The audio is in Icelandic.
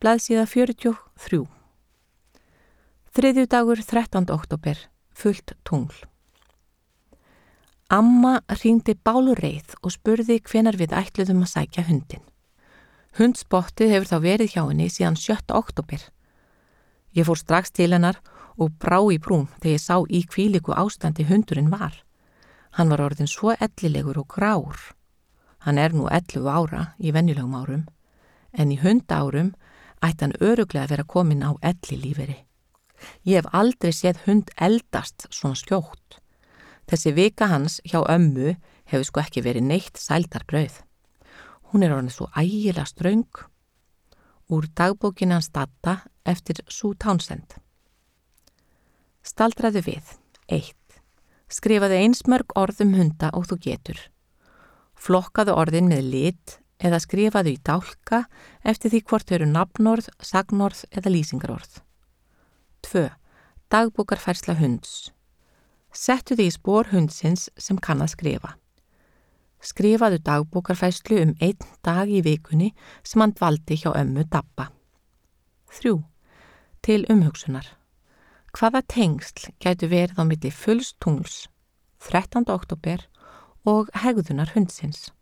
Blaðsíða 43. Þriðjudagur 13. október, fullt tungl. Amma hringdi bálreið og spurði hvenær við ætluðum að sækja hundinn. Hundspottið hefur þá verið hjá henni síðan 7. október. Ég fór strax til hennar og brá í brún þegar ég sá í hvílíku ástandi hundurinn var. Hann var orðinn svo ellilegur og grár. Hann er nú 11 ára í venjulegum árum, en í hundaárum ætti hann örugglega að vera kominn á ellilífeyri. Ég hef aldrei séð hund eldast svona skjótt. Þessi vika hans hjá ömmu hefur sko ekki verið neitt sældarbrauð. Hún er orðin svo ægilega ströng. Úr dagbókinni hans Dadda eftir Sue Townsend. Staldraðu við. 1. Skrifaðu eins mörg orð hunda og þú getur. Flokkaðu orðin með lit eða skrifaðu í dálka eftir því hvort þau eru nafnorð, sagnorð eða lýsingarorð. 2. Dagbókarfærsla hunds. Settu þig í spor hundsins sem kann að skrifa. Skrifaðu dagbókarfærslu 1 dag í vikunni sem hann dvaldi hjá ömmu Dabba. 3. Til umhugsunar. Hvaða tengsl gætu verið á milli fulls tungls 13. október og hegðunar hundsins?